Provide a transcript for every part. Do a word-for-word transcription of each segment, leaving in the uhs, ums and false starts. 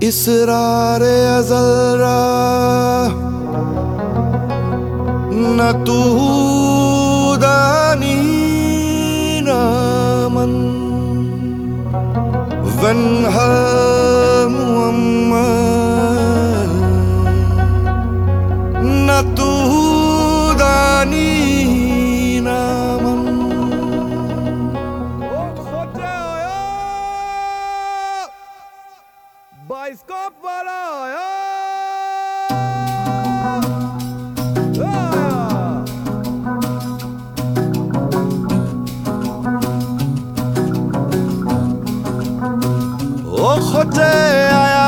इसरारे अज़ल रा न तू दानी न मन वन हल मुअम्मल न तू दानी न मन बाइस्कोप वाला आया। ओ खोटे आया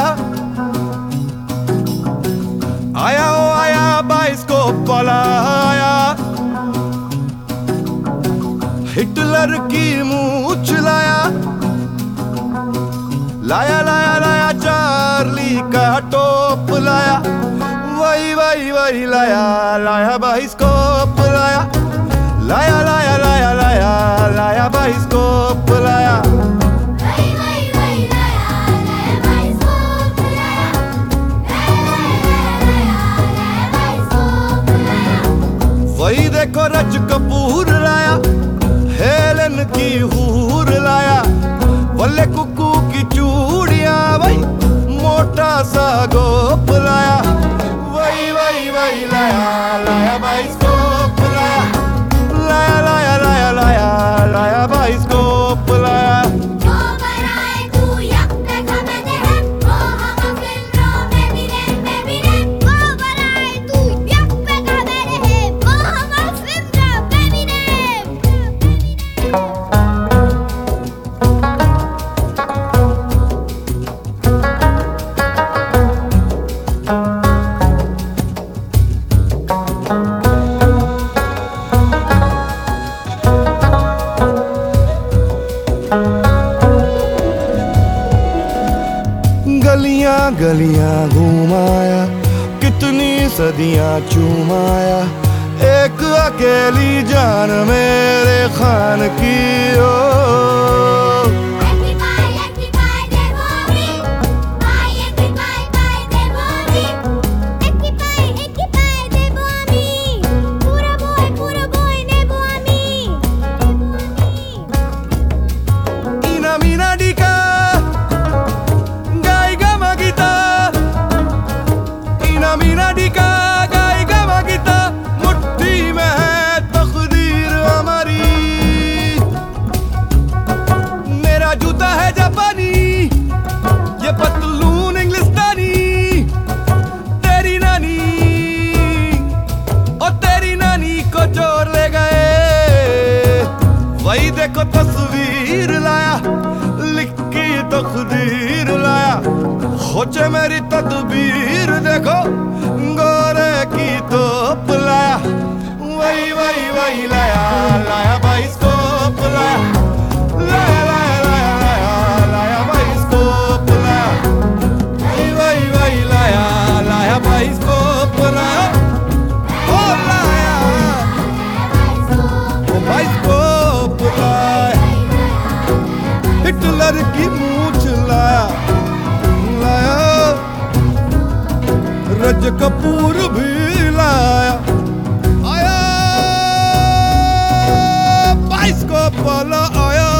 आया ओ आया बाइस्कोप वाला आया। हिटलर की मूंछ लाया लाया लाया लाया चार्ली का टोप लाया। वही वही वही लाया लाया बाइस्कोप लाया लाया लाया लाया लाया लाया बाइस्कोप लाया। वही देखो रज कपूर लाया हेलन की हूर लाया। वल्ले कुकू की चूड़ियां वही मोटा सा गोप लाया। वही वही वही लाया लाया बाइस्कोप लाया लाया लाया लाया लाया लाया बाइस्कोप लाया। गलियां गलियां घुमाया कितनी सदियां चुमाया। एक अकेली जान मेरे खान की ओ देखो तस्वीर लाया लिख के तकदीर लाया। खोचे मेरी तदबीर देखो गोरे की तोप लाया। वही वही वही लाया लाया बाइस्कोप लाया लाया लाया लाया लाया लाया बाइस्कोप लाया। वही वही वही लाया लाया बाइस्कोप लाया ओ लाया ओ बाइस्कोप लाया। हिटलर की मूंछ लाया लाया रज कपूर भी लाया आया बाइस्कोप वाला आया।